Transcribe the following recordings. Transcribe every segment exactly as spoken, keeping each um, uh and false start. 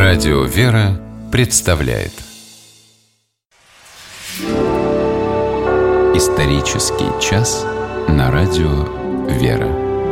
Радио «Вера» представляет Исторический час на Радио «Вера».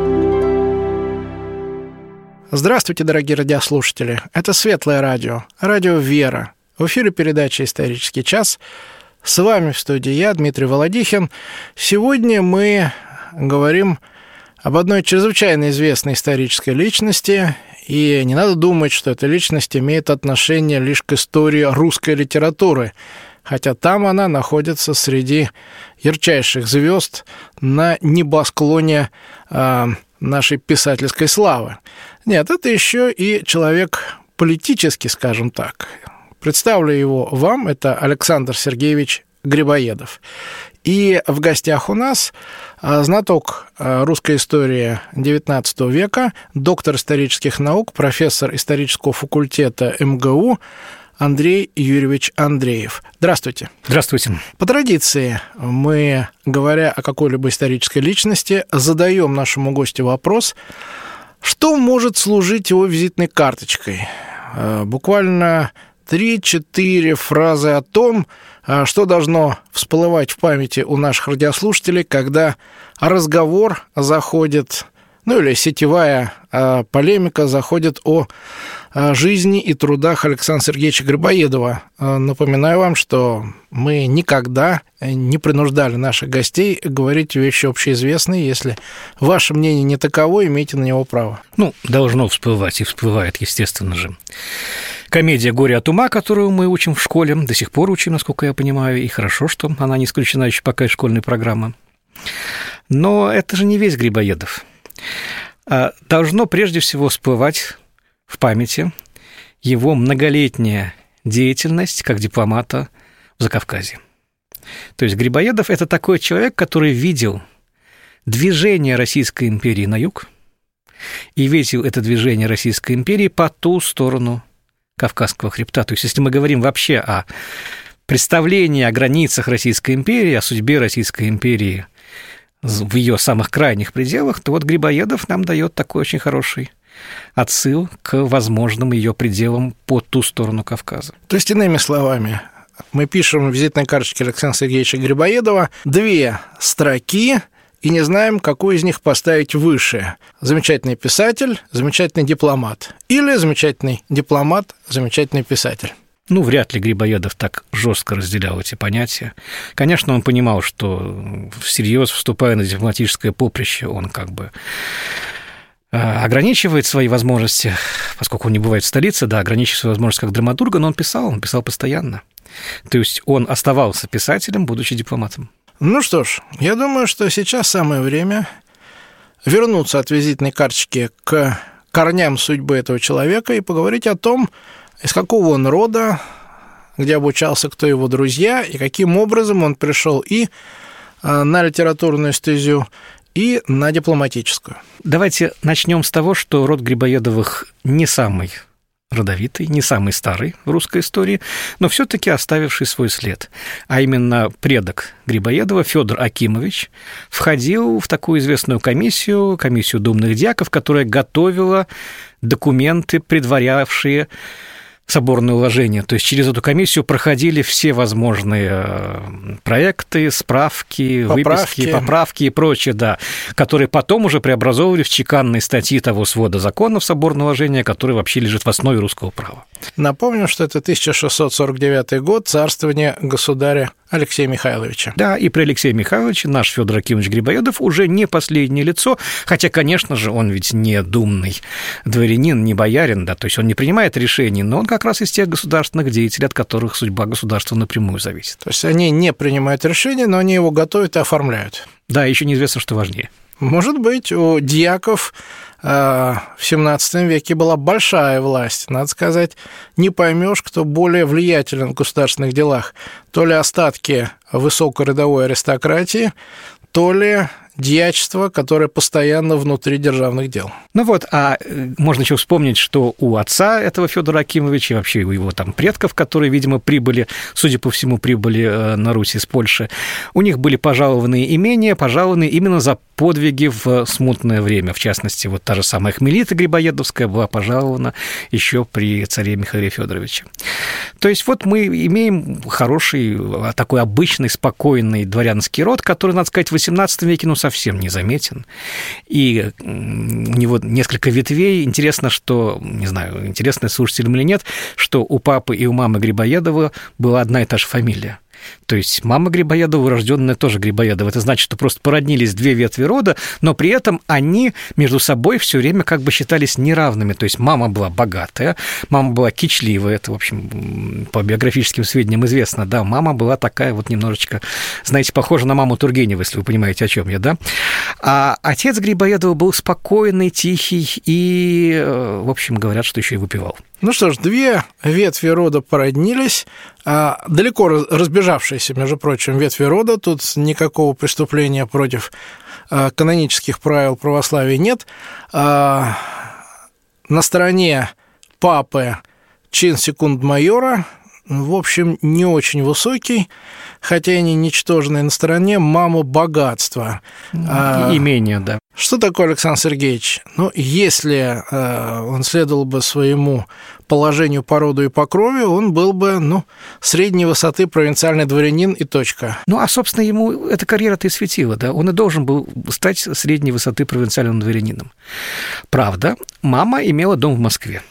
Здравствуйте, дорогие радиослушатели! Это Светлое радио, Радио «Вера». В эфире передача «Исторический час». С вами в студии я, Дмитрий Володихин. Сегодня мы говорим об одной чрезвычайно известной исторической личности, и не надо думать, что эта личность имеет отношение лишь к истории русской литературы, хотя там она находится среди ярчайших звезд на небосклоне э, нашей писательской славы. Нет, это еще и человек политический, скажем так. Представлю его вам, это Александр Сергеевич Грибоедов. И в гостях у нас знаток русской истории девятнадцатого века, доктор исторических наук, профессор исторического факультета эм гэ у Андрей Юрьевич Андреев. Здравствуйте. Здравствуйте. По традиции мы, говоря о какой-либо исторической личности, задаем нашему гостю вопрос, что может служить его визитной карточкой. Буквально три-четыре фразы о том, что должно всплывать в памяти у наших радиослушателей, когда разговор заходит, ну или сетевая полемика заходит о жизни и трудах Александра Сергеевича Грибоедова. Напоминаю вам, что мы никогда не принуждали наших гостей говорить вещи общеизвестные. Если ваше мнение не таково, имейте на него право. Ну, должно всплывать, и всплывает, естественно же. Комедия «Горе от ума», которую мы учим в школе, до сих пор учим, насколько я понимаю, и хорошо, что она не исключена еще пока из школьной программы. Но это же не весь Грибоедов. Должно прежде всего всплывать в памяти его многолетняя деятельность как дипломата в Закавказье. То есть Грибоедов – это такой человек, который видел движение Российской империи на юг и видел это движение Российской империи по ту сторону Кавказского хребта. То есть если мы говорим вообще о представлении о границах Российской империи, о судьбе Российской империи в ее самых крайних пределах, то вот Грибоедов нам дает такой очень хороший отсыл к возможным ее пределам по ту сторону Кавказа. То есть, иными словами, мы пишем в визитной карточке Александра Сергеевича Грибоедова две строки и не знаем, какую из них поставить выше. Замечательный писатель, замечательный дипломат. Или замечательный дипломат, замечательный писатель. Ну, вряд ли Грибоедов так жестко разделял эти понятия. Конечно, он понимал, что всерьез, вступая на дипломатическое поприще, он как бы ограничивает свои возможности, поскольку он не бывает в столице, да, ограничивает свои возможности как драматурга, но он писал, он писал постоянно. То есть он оставался писателем, будучи дипломатом. Ну что ж, я думаю, что сейчас самое время вернуться от визитной карточки к корням судьбы этого человека и поговорить о том, из какого он рода, где обучался, кто его друзья, и каким образом он пришел и на литературную стезю, и на дипломатическую. Давайте начнем с того, что род Грибоедовых не самый родовитый, не самый старый в русской истории, но все-таки оставивший свой след. А именно предок Грибоедова, Федор Акимович, входил в такую известную комиссию, комиссию думных дьяков, которая готовила документы, предварявшие соборное уложение. То есть через эту комиссию проходили все возможные проекты, справки, поправки. выписки, поправки и прочее, да, которые потом уже преобразовывали в чеканные статьи того свода законов соборного уложения, который вообще лежит в основе русского права. Напомню, что это тысяча шестьсот сорок девятый год, царствование государя Алексея Михайловича. Да, и при Алексее Михайловиче наш Федор Акимович Грибоедов уже не последнее лицо, хотя, конечно же, он ведь не думный дворянин, не боярин, да, то есть он не принимает решений, но он как раз из тех государственных деятелей, от которых судьба государства напрямую зависит. То есть они не принимают решения, но они его готовят и оформляют. Да, еще неизвестно, что важнее. Может быть, у дьяков в семнадцатом веке была большая власть. Надо сказать, не поймешь, кто более влиятелен в государственных делах. То ли остатки высокородовой аристократии, то ли дьячество, которое постоянно внутри державных дел. Ну вот, а можно еще вспомнить, что у отца этого Федора Акимовича, вообще у его там предков, которые, видимо, прибыли, судя по всему, прибыли на Русь из Польши, у них были пожалованные имения, пожалованные именно за подвиги в смутное время. В частности, вот та же самая Хмелита Грибоедовская была пожалована еще при царе Михаиле Федоровиче. То есть вот мы имеем хороший, такой обычный, спокойный дворянский род, который, надо сказать, в восемнадцатом веке ну, совсем не заметен. И у него несколько ветвей. Интересно, что, не знаю, интересно слушателям или нет, что у папы и у мамы Грибоедова была одна и та же фамилия. То есть мама Грибоедова, урожденная тоже Грибоедова. Это значит, что просто породнились две ветви рода, но при этом они между собой все время как бы считались неравными. То есть мама была богатая, мама была кичливая, это, в общем, по биографическим сведениям известно, да, мама была такая вот немножечко, знаете, похожа на маму Тургенева, если вы понимаете, о чем я, да. А отец Грибоедова был спокойный, тихий и, в общем, говорят, что еще и выпивал. Ну что ж, две ветви рода породнились, а далеко разбежавшиеся, между прочим, ветви рода, тут никакого преступления против канонических правил православия нет. На стороне папы чин секунд-майора, в общем, не очень высокий, хотя и не ничтожный, на стороне мамы богатства. Имение, да. Что такое Александр Сергеевич? Ну, если э, он следовал бы своему положению по роду и по крови, он был бы, ну, средней высоты провинциальный дворянин и точка. Ну, а, собственно, ему эта карьера-то и светила, да? Он и должен был стать средней высоты провинциальным дворянином. Правда, мама имела дом в Москве.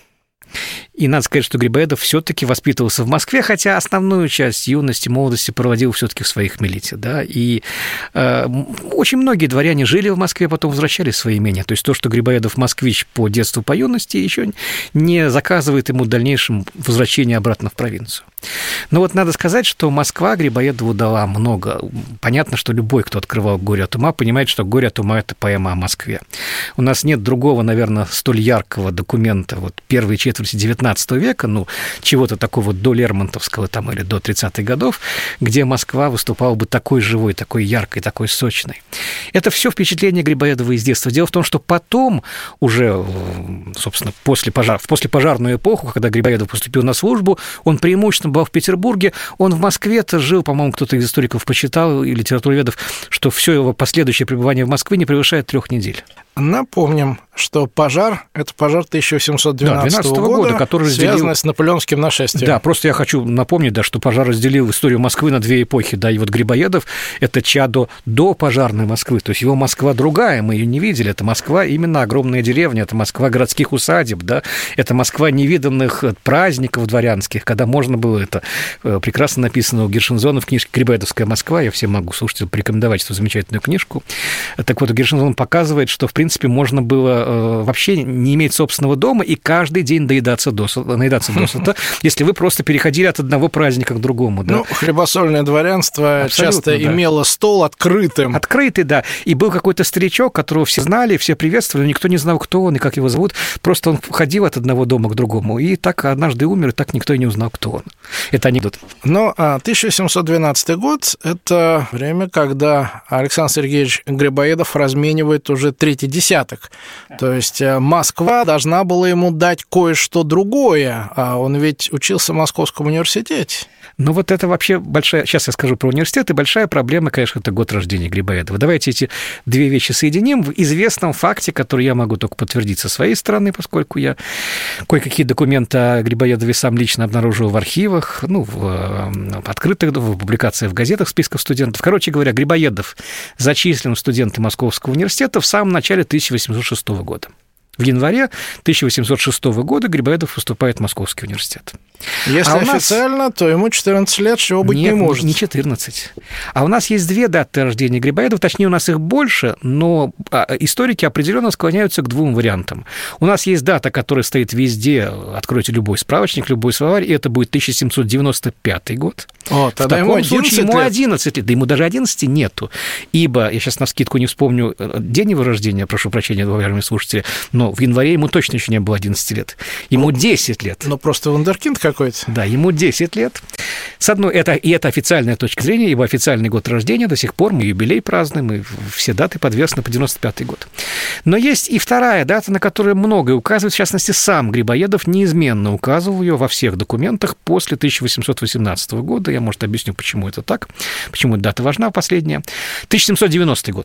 И надо сказать, что Грибоедов все-таки воспитывался в Москве, хотя основную часть юности, молодости проводил все-таки в своей Хмелите, да, и э, очень многие дворяне жили в Москве, потом возвращались в свои имения. То есть то, что Грибоедов москвич по детству, по юности, еще не заказывает ему в дальнейшем возвращение обратно в провинцию. Но вот надо сказать, что Москва Грибоедову дала много. Понятно, что любой, кто открывал «Горе от ума», понимает, что «Горе от ума» — это поэма о Москве. У нас нет другого, наверное, столь яркого документа вот первой четверти девятнадцатого века, ну, чего-то такого до Лермонтовского там, или до тридцатых годов, где Москва выступала бы такой живой, такой яркой, такой сочной. Это все впечатление Грибоедова из детства. Дело в том, что потом, уже, собственно, после пожар, в послепожарную эпоху, когда Грибоедов поступил на службу, он преимущественно был в Петербурге, он в Москве-то жил, по-моему, кто-то из историков почитал, и литературоведов, что все его последующее пребывание в Москве не превышает трех недель. Напомним, что пожар – это пожар тысяча восемьсот двенадцатого да, года, который связанный разделил... с наполеоновским нашествием. Да, просто я хочу напомнить, да, что пожар разделил историю Москвы на две эпохи. Да, и вот Грибоедов – это чадо до пожарной Москвы. То есть его Москва другая, мы ее не видели. Это Москва именно огромная деревня, это Москва городских усадеб, да, это Москва невиданных праздников дворянских, когда можно было, это прекрасно написано у Гершензона в книжке «Грибоедовская Москва». Я всем могу слушателям порекомендовать эту замечательную книжку. Так вот, Гершензон показывает, что, в В принципе, можно было э, вообще не иметь собственного дома и каждый день доедаться досыта, наедаться досыта, если вы просто переходили от одного праздника к другому. Да? Ну, хлебосольное дворянство абсолютно, часто да. имело стол открытым. Открытый, да. И был какой-то старичок, которого все знали, все приветствовали, но никто не знал, кто он и как его зовут. Просто он ходил от одного дома к другому. И так однажды умер, и так никто и не узнал, кто он. Это анекдот. Но а, тысяча семьсот двенадцатый год – это время, когда Александр Сергеевич Грибоедов разменивает уже третий десяток. То есть Москва должна была ему дать кое-что другое, а он ведь учился в Московском университете. Ну, вот это вообще большая... Сейчас я скажу про университет, и большая проблема, конечно, это год рождения Грибоедова. Давайте эти две вещи соединим в известном факте, который я могу только подтвердить со своей стороны, поскольку я кое-какие документы о Грибоедове сам лично обнаружил в архивах, ну, в, в открытых, в публикациях в газетах, в списках студентов. Короче говоря, Грибоедов зачислен в студенты Московского университета в самом начале тысяча восемьсот шестого года. В январе тысяча восемьсот шестого года Грибоедов поступает в Московский университет. Если а официально, нас... то ему четырнадцать лет, чего быть Нет, не может. не четырнадцать. А у нас есть две даты рождения Грибоедова, точнее, у нас их больше, но историки определенно склоняются к двум вариантам. У нас есть дата, которая стоит везде, откройте любой справочник, любой словарь, и это будет тысяча семьсот девяносто пятый год. О, тогда в ему таком случае ему лет. одиннадцать лет, да ему даже одиннадцати нету, ибо, я сейчас навскидку не вспомню день его рождения, прошу прощения, уважаемые слушатели, но в январе ему точно еще не было одиннадцати лет, ему ну, десять лет. Ну, просто вундеркинд какой-то. Да, ему десять лет. С одной, это, и это официальная точка зрения, его официальный год рождения, до сих пор мы юбилей празднуем, и все даты подвешены по девяносто пятый год. Но есть и вторая дата, на которую многое указывает, в частности, сам Грибоедов неизменно указывал ее во всех документах после тысяча восемьсот восемнадцатого года. Я, может, объясню, почему это так, почему эта дата важна, последняя. тысяча семьсот девяностый год.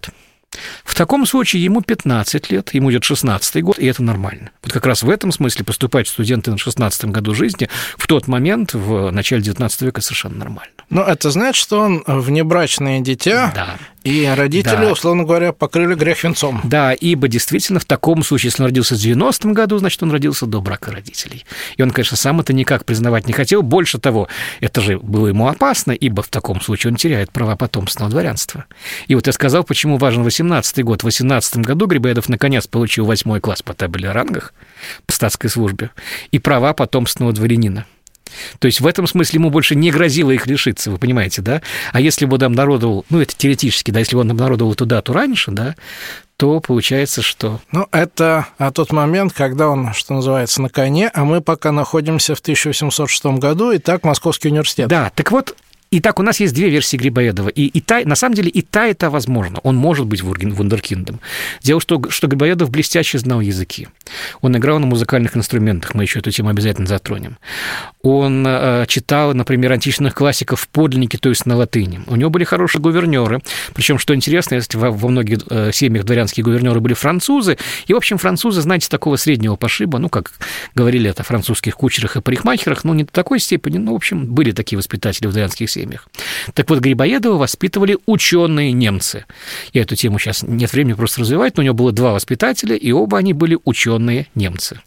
В таком случае ему пятнадцать лет, ему идет шестнадцатый год, и это нормально. Вот как раз в этом смысле поступать студенты на шестнадцатом году жизни в тот момент, в начале девятнадцатого века, совершенно нормально. Но это значит, что он внебрачное дитя, да. И родители, да. условно говоря, покрыли грех венцом. Да, ибо действительно в таком случае, если он родился в девяностом году, значит, он родился до брака родителей. И он, конечно, сам это никак признавать не хотел. Больше того, это же было ему опасно, ибо в таком случае он теряет права потомственного дворянства. И вот я сказал, почему важен восемнадцатый год. В восемнадцатом году Грибоедов наконец получил восьмой класс по табели о рангах по статской службе и права потомственного дворянина. То есть в этом смысле ему больше не грозило их лишиться, вы понимаете, да? А если бы он обнародовал, ну, это теоретически, да, если бы он обнародовал эту дату раньше, да, то получается, что... Ну, это а тот момент, когда он, что называется, на коне, а мы пока находимся в тысяча восемьсот шестом году, и так Московский университет. Да, так вот... Итак, у нас есть две версии Грибоедова, и, и та, на самом деле и та, и та возможно. Он может быть вундеркиндом. Дело в том, что, что Грибоедов блестяще знал языки. Он играл на музыкальных инструментах, мы еще эту тему обязательно затронем. Он э, читал, например, античных классиков в подлиннике, то есть на латыни. У него были хорошие гувернеры, причем, что интересно, если во, во многих э, семьях дворянские гувернеры были французы, и, в общем, французы, знаете, такого среднего пошиба, ну, как говорили это о французских кучерах и парикмахерах, ну, не до такой степени, ну, в общем, были такие воспитатели в дворянских семьях. семьях. Так вот, Грибоедова воспитывали ученые немцы. Я эту тему сейчас нет времени просто развивать, но у него было два воспитателя, и оба они были ученые немцы.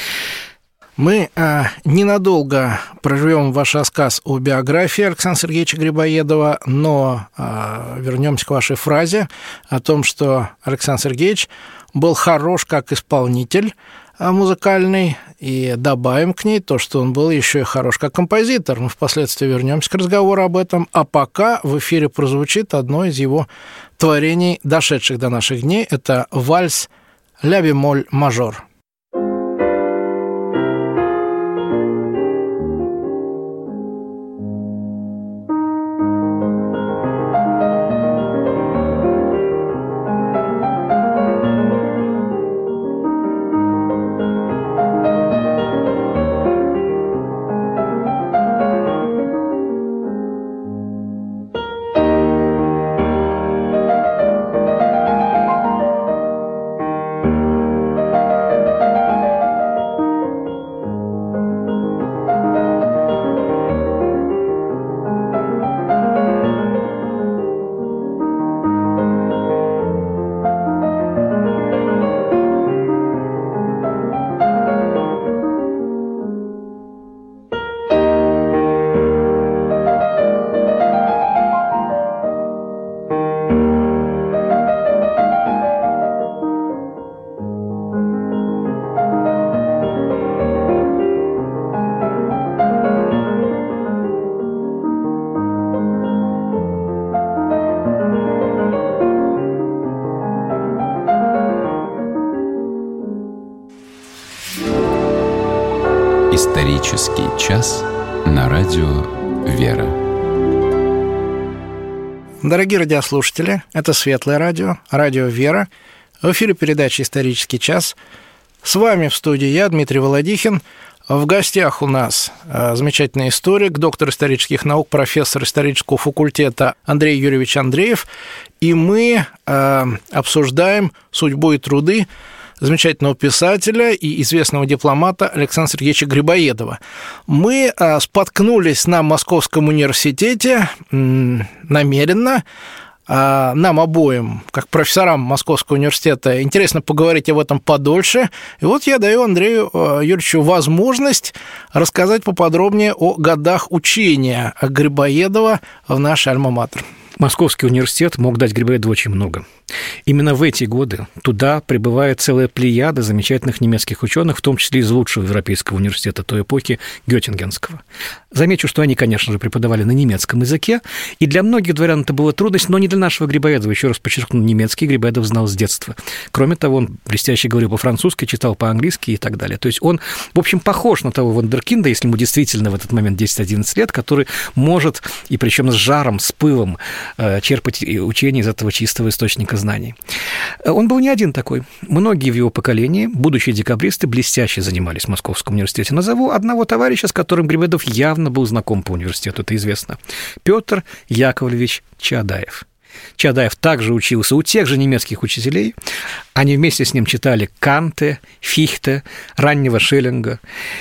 Мы э, ненадолго прервем ваш рассказ о биографии Александра Сергеевича Грибоедова, но э, вернемся к вашей фразе о том, что Александр Сергеевич был хорош как исполнитель музыкальный, и добавим к ней то, что он был еще и хорош как композитор. Мы впоследствии вернемся к разговору об этом, а пока в эфире прозвучит одно из его творений, дошедших до наших дней. Это вальс «Ля бемоль мажор». Исторический час на радио «Вера». Дорогие радиослушатели, это Светлое радио, радио «Вера». В эфире передача «Исторический час». С вами в студии я, Дмитрий Володихин. В гостях у нас замечательный историк, доктор исторических наук, профессор исторического факультета Андрей Юрьевич Андреев. И мы обсуждаем судьбу и труды замечательного писателя и известного дипломата Александра Сергеевича Грибоедова. Мы споткнулись на Московском университете намеренно. Нам обоим, как профессорам Московского университета, интересно поговорить об этом подольше. И вот я даю Андрею Юрьевичу возможность рассказать поподробнее о годах учения Грибоедова в наш альма-матер. Московский университет мог дать Грибоедову очень много. Именно в эти годы туда прибывает целая плеяда замечательных немецких ученых, в том числе из лучшего европейского университета той эпохи, Геттингенского. Замечу, что они, конечно же, преподавали на немецком языке, и для многих дворян это была трудность, но не для нашего Грибоедова. Еще раз подчеркну, немецкий Грибоедов знал с детства. Кроме того, он блестяще говорил по-французски, читал по-английски и так далее. То есть он, в общем, похож на того вундеркинда, если ему действительно в этот момент десять-одиннадцать лет, который может, и причем с жаром, с пылом, черпать учения из этого чистого источника знаний. Он был не один такой. Многие в его поколении, будущие декабристы, блестяще занимались в Московском университете. Назову одного товарища, с которым Грибоедов явно был знаком по университету, это известно. Петр Яковлевич Чаадаев. Чаадаев также учился у тех же немецких учителей. Они вместе с ним читали Канте, Фихте, раннего Шеллинга.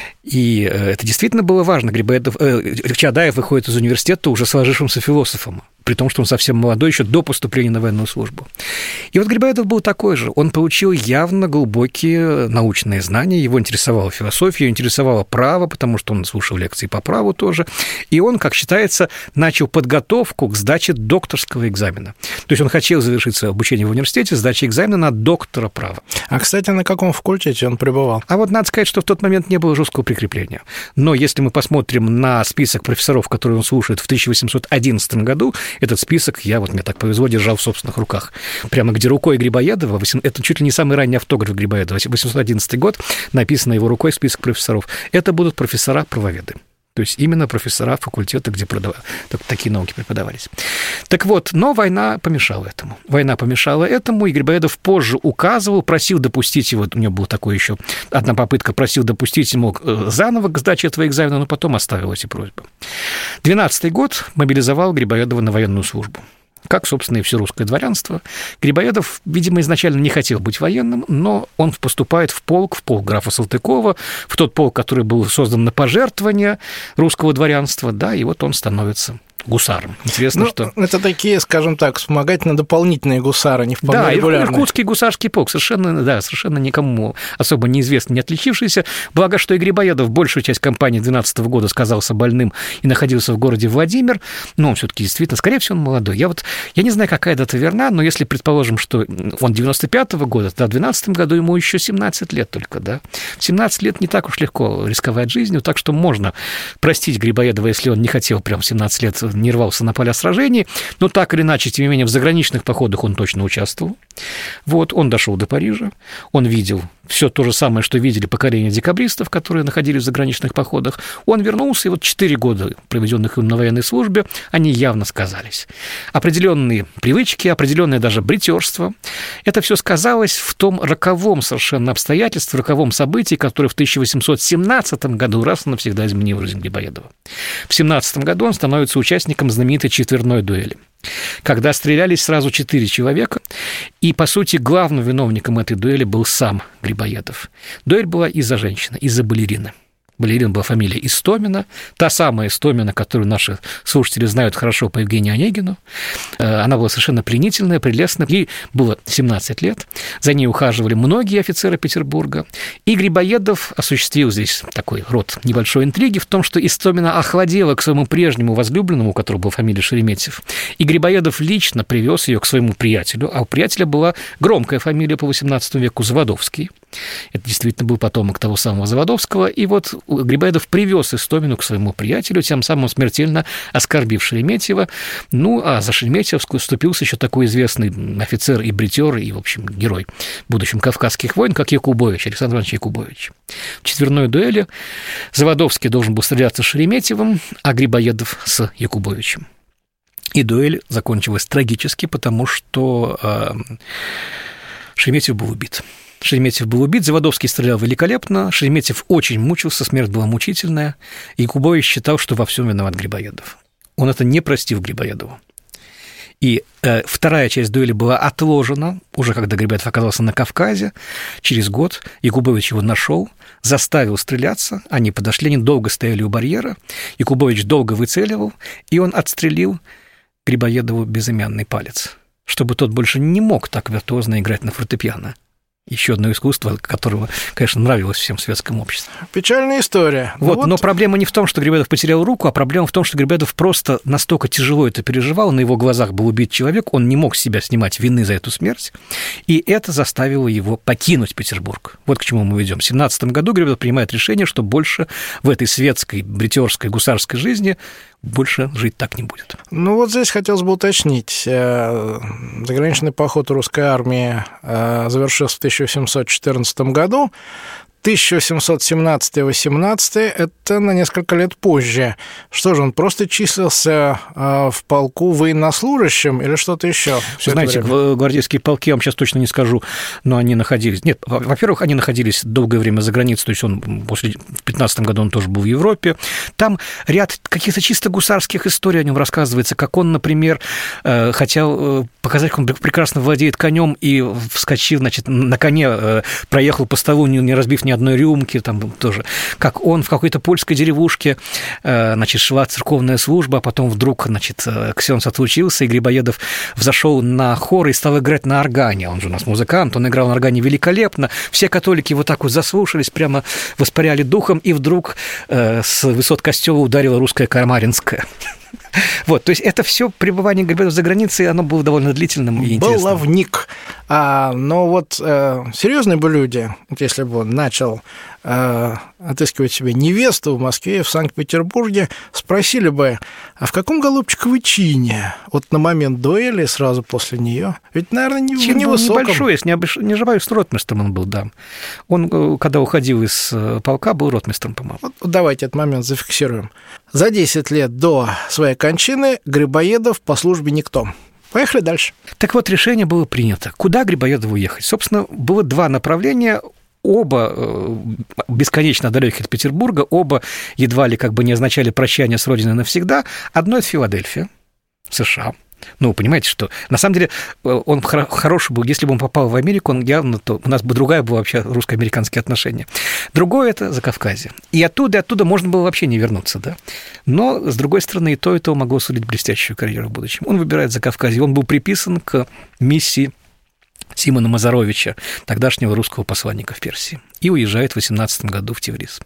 И это действительно было важно. Грибоедов, э, Чаадаев выходит из университета уже сложившимся философом, при том, что он совсем молодой, еще до поступления на военную службу. И вот Грибоедов был такой же. Он получил явно глубокие научные знания, его интересовала философия, его интересовало право, потому что он слушал лекции по праву тоже. И он, как считается, начал подготовку к сдаче докторского экзамена. То есть он хотел завершить свое обучение в университете, сдача экзамена на доктора права. А, кстати, на каком факультете он пребывал? А вот надо сказать, что в тот момент не было жесткого прикрепления. Но если мы посмотрим на список профессоров, которые он слушает в тысяча восемьсот одиннадцатом году, этот список я, вот мне так повезло, держал в собственных руках. Прямо где рукой Грибоедова, это чуть ли не самый ранний автограф Грибоедова, восемьсот одиннадцатый год, написано его рукой список профессоров. Это будут профессора-правоведы. То есть именно профессора факультета, где продав... такие науки преподавались. Так вот, но война помешала этому. Война помешала этому, и Грибоедов позже указывал, просил допустить его, у него была такая еще одна попытка, просил допустить ему заново к сдаче этого экзамена, но потом оставил эти просьбы. двенадцатый год мобилизовал Грибоедова на военную службу. Как, собственно, и все русское дворянство. Грибоедов, видимо, изначально не хотел быть военным, но он поступает в полк, в полк графа Салтыкова, в тот полк, который был создан на пожертвование русского дворянства, да, и вот он становится гусаром. Интересно, ну, что... Это такие, скажем так, вспомогательно-дополнительные гусары, не вполне да, регулярные. Да, иркутский гусарский полк, совершенно, да, совершенно никому особо неизвестный, не отличившийся. Благо, что и Грибоедов большую часть кампании двенадцатого года сказался больным и находился в городе Владимир, но он все-таки действительно, скорее всего, он молодой. Я вот, я не знаю, какая дата верна, но если предположим, что он девяносто пятого года, то в двенадцатом году ему еще семнадцать лет только, да. В семнадцать лет не так уж легко рисковать жизнью, так что можно простить Грибоедова, если он не хотел прям в семнадцать лет, не рвался на поля сражений, но так или иначе, тем не менее, в заграничных походах он точно участвовал. Вот, он дошел до Парижа, он видел все то же самое, что видели поколение декабристов, которые находились в заграничных походах. Он вернулся, и вот четыре года, проведенных им на военной службе, они явно сказались. Определенные привычки, определенное даже бритерство. Это все сказалось в том роковом совершенно обстоятельстве, роковом событии, которое в тысяча восемьсот семнадцатом году раз и навсегда изменило жизнь Грибоедова. В семнадцатом году он становится участником знаменитой четверной дуэли, когда стрелялись сразу четыре человека, и, по сути, главным виновником этой дуэли был сам Грибоедов. Дуэль была из-за женщины, из-за балерины. Балерина была фамилия Истомина, та самая Истомина, которую наши слушатели знают хорошо по Евгению Онегину. Она была совершенно пленительная, прелестная. Ей было семнадцать лет. За ней ухаживали многие офицеры Петербурга. И Грибоедов осуществил здесь такой род небольшой интриги в том, что Истомина охладела к своему прежнему возлюбленному, у которого была фамилия Шереметьев. И Грибоедов лично привез ее к своему приятелю. А у приятеля была громкая фамилия по восемнадцатому веку Заводовский. Это действительно был потомок того самого Заводовского. И вот Грибоедов привез Истомину к своему приятелю, тем самым смертельно оскорбив Шереметьева. Ну, а за Шереметьева вступился еще такой известный офицер и бритер, и, в общем, герой в будущем Кавказских войн, как Якубович, Александр Иванович Якубович. В четверной дуэли Заводовский должен был стреляться с Шереметьевым, а Грибоедов с Якубовичем. И дуэль закончилась трагически, потому что э, Шереметьев был убит. Шереметьев был убит, Заводовский стрелял великолепно, Шереметьев очень мучился, смерть была мучительная, и Якубович считал, что во всем виноват Грибоедов. Он это не простил Грибоедову. И э, вторая часть дуэли была отложена, уже когда Грибоедов оказался на Кавказе, через год Якубович его нашел, заставил стреляться, они подошли, они долго стояли у барьера, Якубович долго выцеливал, и он отстрелил Грибоедову безымянный палец, чтобы тот больше не мог так виртуозно играть на фортепиано. Еще одно искусство, которого, конечно, нравилось всем в светском обществе. Печальная история. Вот, вот. Но проблема не в том, что Грибоедов потерял руку, а проблема в том, что Грибоедов просто настолько тяжело это переживал, на его глазах был убит человек, он не мог с себя снимать вины за эту смерть, и это заставило его покинуть Петербург. Вот к чему мы идем. В семнадцатом году Грибоедов принимает решение, что больше в этой светской, бритерской, гусарской жизни больше жить так не будет. Ну, вот здесь хотелось бы уточнить. Заграничный поход русской армии завершился в тысяча восемьсот четырнадцатом году. тысяча восемьсот семнадцатый-восемнадцатый – это на несколько лет позже. Что же, он просто числился э, в полку военнослужащим или что-то еще? Знаете, гвардейские полки, я вам сейчас точно не скажу, но они находились... Нет, во-первых, они находились долгое время за границей, то есть он после... в пятнадцатом году он тоже был в Европе. Там ряд каких-то чисто гусарских историй о нем рассказывается, как он, например, э, хотел э, показать, как он прекрасно владеет конем и вскочил, значит, на коне, э, проехал по столу, не, не разбив ни одной рюмки, там тоже, как он в какой-то польской деревушке, э, значит, шла церковная служба, а потом вдруг, значит, ксенз отлучился, и Грибоедов взошел на хор и стал играть на органе. Он же у нас музыкант, он играл на органе великолепно. Все католики вот так вот заслушались, прямо воспаряли духом, и вдруг э, с высот костела ударила русская Камаринская. Вот, то есть это все пребывание Грибоедова за границей, оно было довольно длительным и интересным. Баловник. А, но вот э, серьезные бы люди, вот если бы он начал э, отыскивать себе невесту в Москве, в Санкт-Петербурге, спросили бы, а в каком, голубчик, вы чине? Вот на момент дуэли, сразу после нее. Ведь, наверное, не, Чин в невысоком. Небольшой, если не, обеш... не ошибаюсь, ротмистром он был, да. Он, когда уходил из полка, был ротмистром, по-моему. Вот давайте этот момент зафиксируем. За десять лет до своей кончины Грибоедов по службе никто. Поехали дальше. Так вот, решение было принято. Куда Грибоедову ехать? Собственно, было два направления, оба бесконечно далекие от Петербурга, оба едва ли как бы не означали прощание с родиной навсегда. Одно – это Филадельфия, США. Ну, понимаете, что на самом деле он хороший был, если бы он попал в Америку, он явно, то у нас бы другая была вообще русско-американские отношения. Другое – это Закавказье. И оттуда, и оттуда можно было вообще не вернуться, да. Но, с другой стороны, и то, и то могло сулить блестящую карьеру в будущем. Он выбирает Закавказье. Он был приписан к миссии Симона Мазаровича, тогдашнего русского посланника в Персии, и уезжает в восемнадцатом году в Тиврис.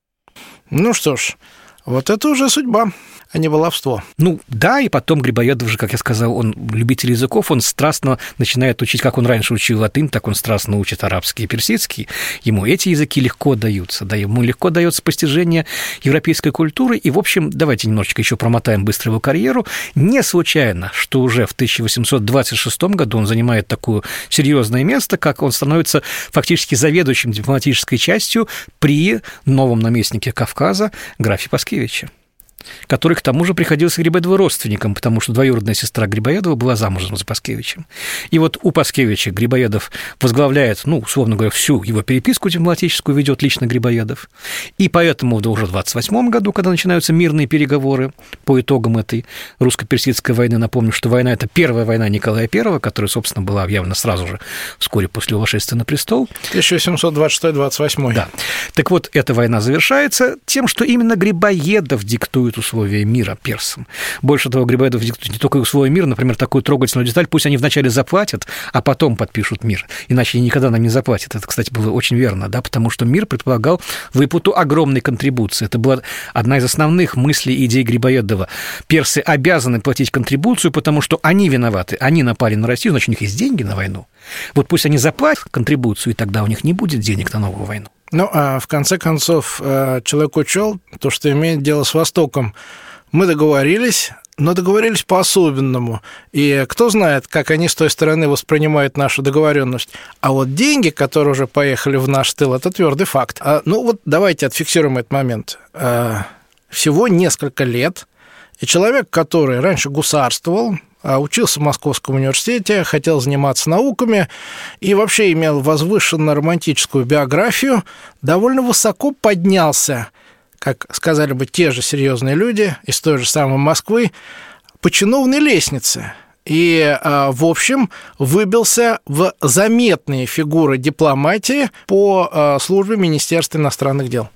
Ну что ж, вот это уже судьба, а не баловство. Ну, да, и потом Грибоедов же, как я сказал, он любитель языков, он страстно начинает учить, как он раньше учил латынь, так он страстно учит арабский и персидский. Ему эти языки легко даются, да, ему легко дается постижение европейской культуры. И, в общем, давайте немножечко еще промотаем быстро его карьеру. Не случайно, что уже в тысяча восемьсот двадцать шестом году он занимает такое серьезное место, как он становится фактически заведующим дипломатической частью при новом наместнике Кавказа графе Паскевиче, который, к тому же, приходился Грибоедову родственником, потому что двоюродная сестра Грибоедова была замужем за Паскевичем. И вот у Паскевича Грибоедов возглавляет, ну, условно говоря, всю его переписку дипломатическую ведет лично Грибоедов. И поэтому уже в двадцать восьмом году, когда начинаются мирные переговоры по итогам этой русско-персидской войны, напомню, что война – это первая война Николая Первого, которая, собственно, была объявлена сразу же, вскоре после его восшествия на престол. тысяча восемьсот двадцать шестой — двадцать восьмой. Да. Так вот, эта война завершается тем, что именно Грибоедов диктует условия мира персам. Больше того, Грибоедов диктует не только условия мира, например, такую трогательную деталь, пусть они вначале заплатят, а потом подпишут мир, иначе они никогда нам не заплатят. Это, кстати, было очень верно, да, потому что мир предполагал выплату огромной контрибуции. Это была одна из основных мыслей и идей Грибоедова. Персы обязаны платить контрибуцию, потому что они виноваты, они напали на Россию, значит, у них есть деньги на войну. Вот пусть они заплатят контрибуцию, и тогда у них не будет денег на новую войну. Ну, а в конце концов, человек учел то, что имеет дело с Востоком. Мы договорились, но договорились по-особенному. И кто знает, как они с той стороны воспринимают нашу договоренность. А вот деньги, которые уже поехали в наш тыл, это твердый факт. А, ну, вот давайте отфиксируем этот момент. А, всего несколько лет, и человек, который раньше гусарствовал, учился в Московском университете, хотел заниматься науками и вообще имел возвышенно-романтическую биографию, довольно высоко поднялся, как сказали бы те же серьезные люди из той же самой Москвы, по чиновной лестнице. И, в общем, выбился в заметные фигуры дипломатии по службе Министерства иностранных дел.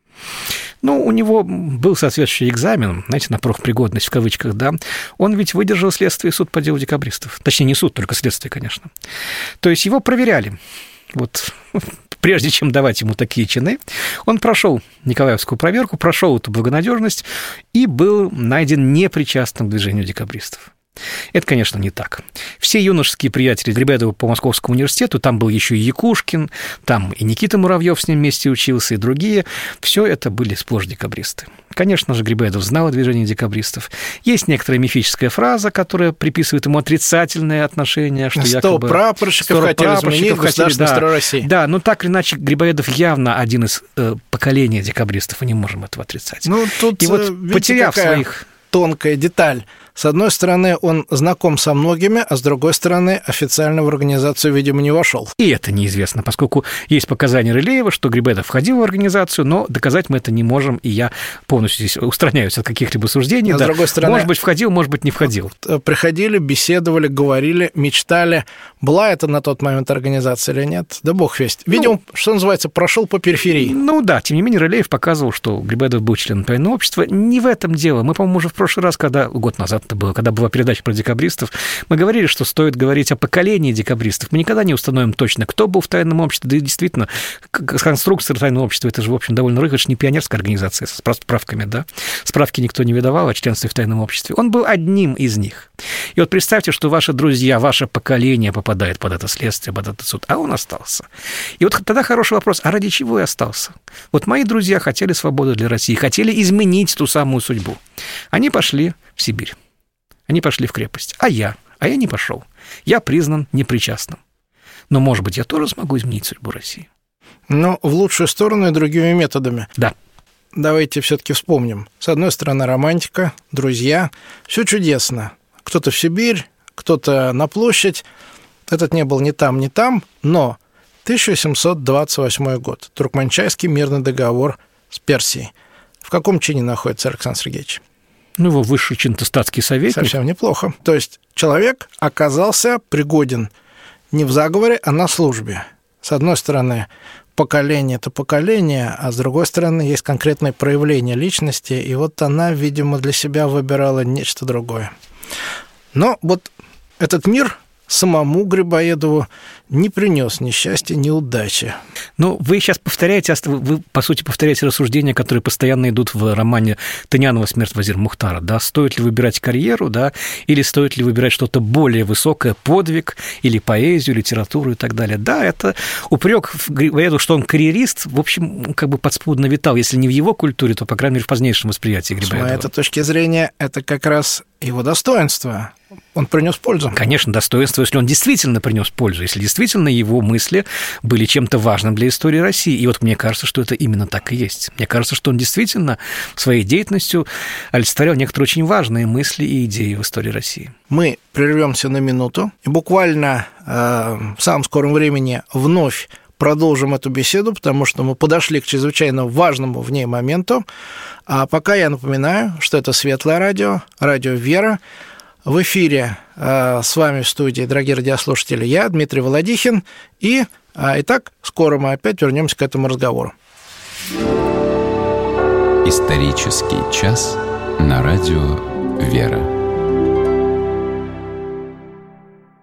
Ну, у него был соответствующий экзамен, знаете, на профпригодность в кавычках, да. Он ведь выдержал следствие и суд по делу декабристов. Точнее, не суд, только следствие, конечно. То есть его проверяли. Вот прежде чем давать ему такие чины, он прошел Николаевскую проверку, прошел эту благонадежность и был найден непричастным к движению декабристов. Это, конечно, не так. Все юношеские приятели Грибоедова по Московскому университету, там был еще и Якушкин, там и Никита Муравьев с ним вместе учился, и другие, все это были сплошь декабристы. Конечно же, Грибоедов знал о движении декабристов. Есть некоторая мифическая фраза, которая приписывает ему отрицательное отношение, что сто якобы... прапорщиков сто хотели прапорщиков изменить хотели, государственный да, строй России. Да, но так или иначе, Грибоедов явно один из э, поколения декабристов, и не можем этого отрицать. Ну, тут, и вот, видите, потеряв какая своих... тонкая деталь. С одной стороны, он знаком со многими, а с другой стороны, официально в организацию, видимо, не вошел. И это неизвестно, поскольку есть показания Рылеева, что Грибоедов входил в организацию, но доказать мы это не можем, и я полностью здесь устраняюсь от каких-либо суждений. А да. с другой стороны... Может быть, входил, может быть, не входил. Приходили, беседовали, говорили, мечтали. Была это на тот момент организация или нет? Да бог весть. Видимо, ну, что называется, прошел по периферии. Ну да, тем не менее, Рылеев показывал, что Грибоедов был членом тайного общества. Не в этом дело. Мы, по-моему, уже в прошлый раз, когда год назад это было, когда была передача про декабристов, мы говорили, что стоит говорить о поколении декабристов. Мы никогда не установим точно, кто был в тайном обществе. Да и действительно, конструкция тайного общества, это же, в общем, довольно рыхло, это же не пионерская организация с справками, да? Справки никто не выдавал о членстве в тайном обществе. Он был одним из них. И вот представьте, что ваши друзья, ваше поколение попадает под это следствие, под этот суд, а он остался. И вот тогда хороший вопрос, а ради чего я остался? Вот мои друзья хотели свободу для России, хотели изменить ту самую судьбу. Они пошли в Сибирь. Они пошли в крепость. А я? А я не пошел. Я признан непричастным. Но, может быть, я тоже смогу изменить судьбу России. Но в лучшую сторону и другими методами. Да. Давайте все-таки вспомним. С одной стороны, романтика, друзья. Все чудесно. Кто-то в Сибирь, кто-то на площадь. Этот не был ни там, ни там. Но тысяча семьсот двадцать восьмой год. Туркменчайский мирный договор с Персией. В каком чине находится Александр Сергеевич? Ну, его высший чин-то статский советник. Совсем неплохо. То есть человек оказался пригоден не в заговоре, а на службе. С одной стороны, поколение – это поколение, а с другой стороны, есть конкретное проявление личности, и вот она, видимо, для себя выбирала нечто другое. Но вот этот мир самому Грибоедову не принес ни счастья, ни удачи. Ну, вы сейчас повторяете, вы, по сути, повторяете рассуждения, которые постоянно идут в романе Тынянова «Смерть Вазир Мухтара». Да? Стоит ли выбирать карьеру, да? Или стоит ли выбирать что-то более высокое, подвиг, или поэзию, литературу и так далее. Да, это упрек Грибоедову, что он карьерист, в общем, как бы подспудно витал. Если не в его культуре, то, по крайней мере, в позднейшем восприятии Грибоедова. С моей точки зрения, это как раз его достоинство. Он принес пользу. Конечно, достоинство, если он действительно принес пользу, если действительно его мысли были чем-то важным для истории России. И вот мне кажется, что это именно так и есть. Мне кажется, что он действительно своей деятельностью олицетворял некоторые очень важные мысли и идеи в истории России. Мы прервемся на минуту и буквально э, в самом скором времени вновь продолжим эту беседу, потому что мы подошли к чрезвычайно важному в ней моменту. А пока я напоминаю, что это Светлое радио, радио «Вера». В эфире э, с вами в студии, дорогие радиослушатели, я, Дмитрий Володихин. И, э, итак, скоро мы опять вернемся к этому разговору. Исторический час на радио «Вера».